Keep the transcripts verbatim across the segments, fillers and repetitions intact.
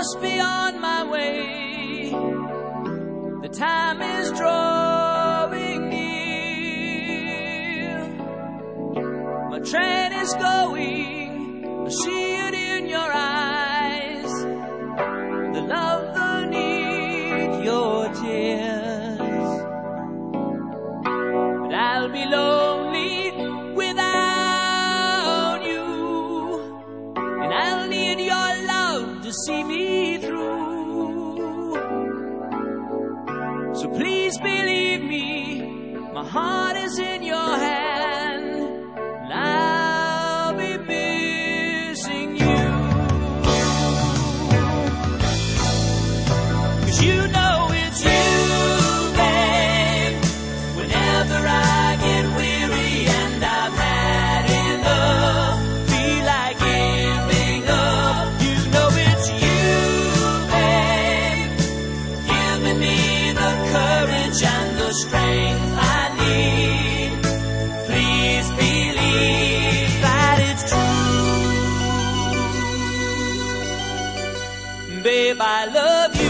must be on my way. The time is drawing near. My train is going, I see it in your eyes. The love, the need, your tears. But I'll be lonely without you, and I'll need your love to see me through. So please believe me, my heart is in your hand, and I'll be missing you. 'Cause you know it's you, babe. Whenever I get weary and I've had enough, feel like giving up, you know it's you, babe, giving me the courage and the strength I need. Please believe that it's true. Babe, I love you.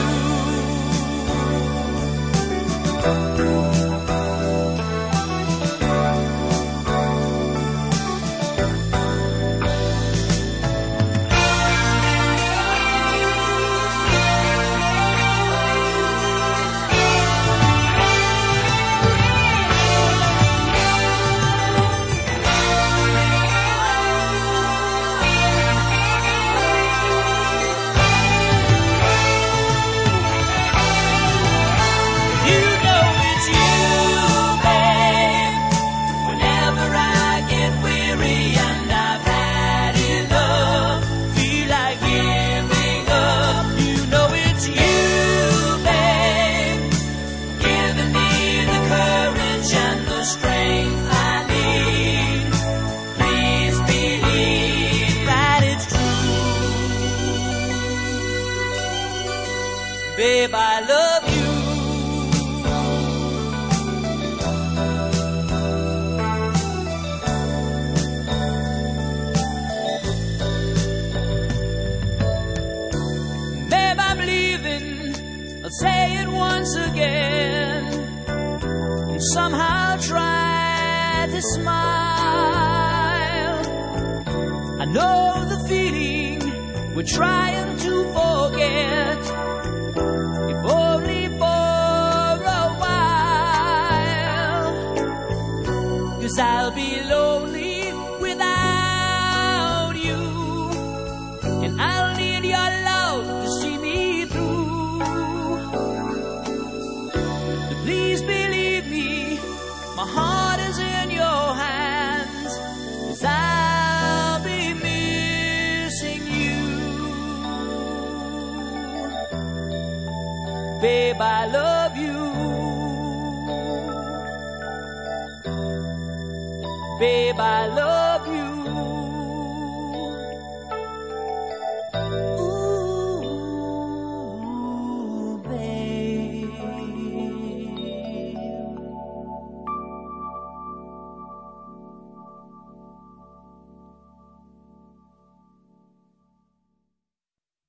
Babe, I love you. Babe, I'm leaving. I'll say it once again, and somehow try to smile. I know the feeling we're trying to forget, if only for a while. 'Cause I'll be lonely without you, and I'll need your love to see me through. So please believe me, my heart is in your hands, 'cause I'll be missing you. Babe, I love you. Babe, I love you.